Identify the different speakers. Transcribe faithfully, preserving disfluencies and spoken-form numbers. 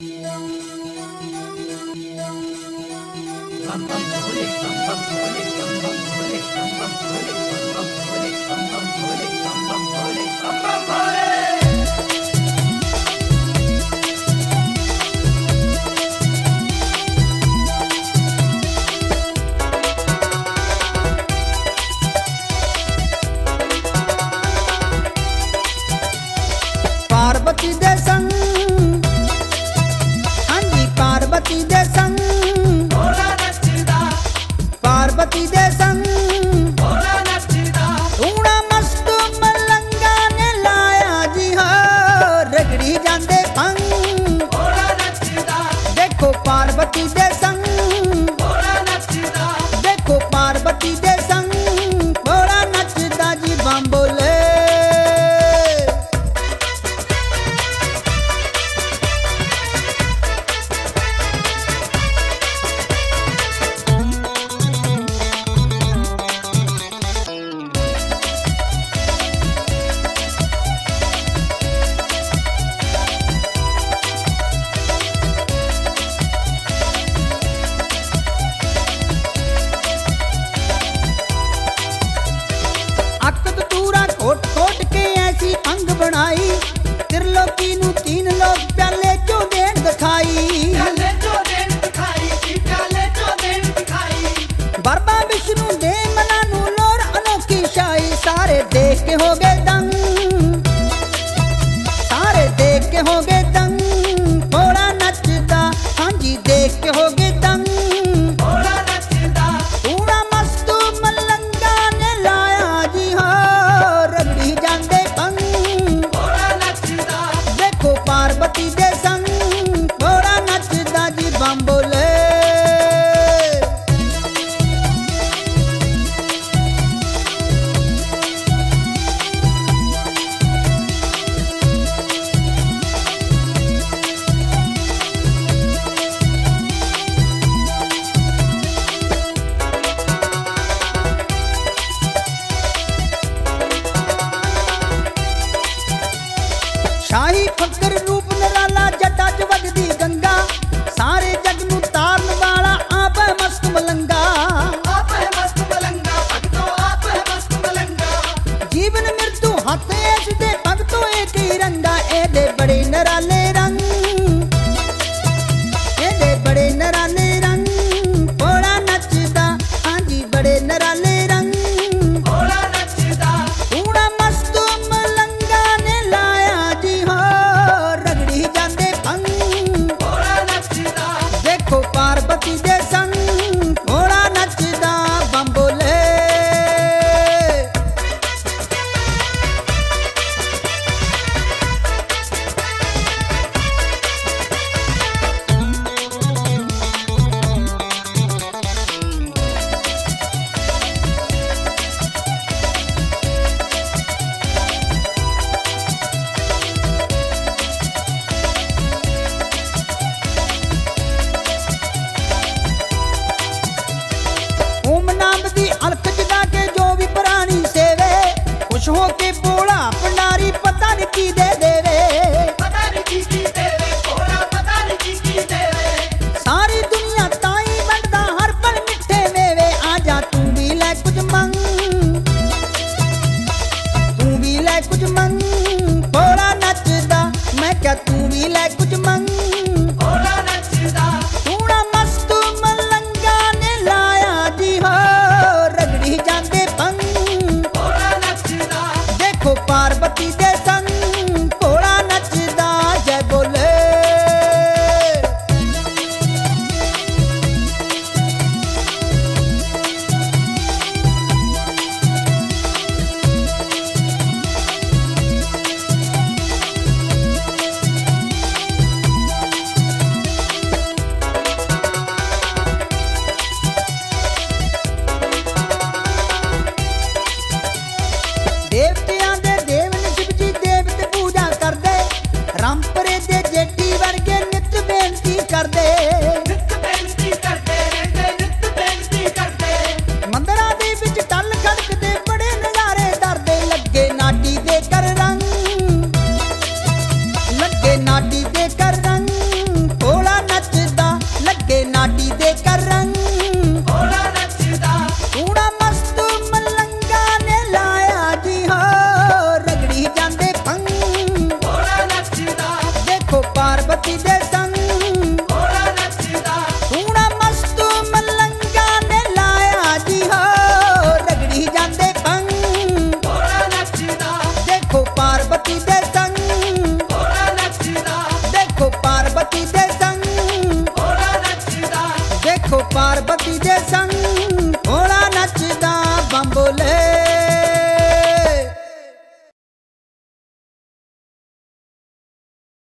Speaker 1: पार्वती दे संग, हाँ जी पार्वती दे संग, पार्वती दे संग थोड़ा मस्त मलंगा ने लाया जी हो रगड़ी जाते भंग। देखो पार्वती दे संग, देखो पार्वती दे संग थोड़ा नचदा जी बम्बोले। कोट कोट के ऐसी अंग बनाई त्रिलोकी नू तीन लोग प्याले जो देन दिखाई। बरबा विष्णु दे मना नू लोर अनोखी शाही सारे देख के हो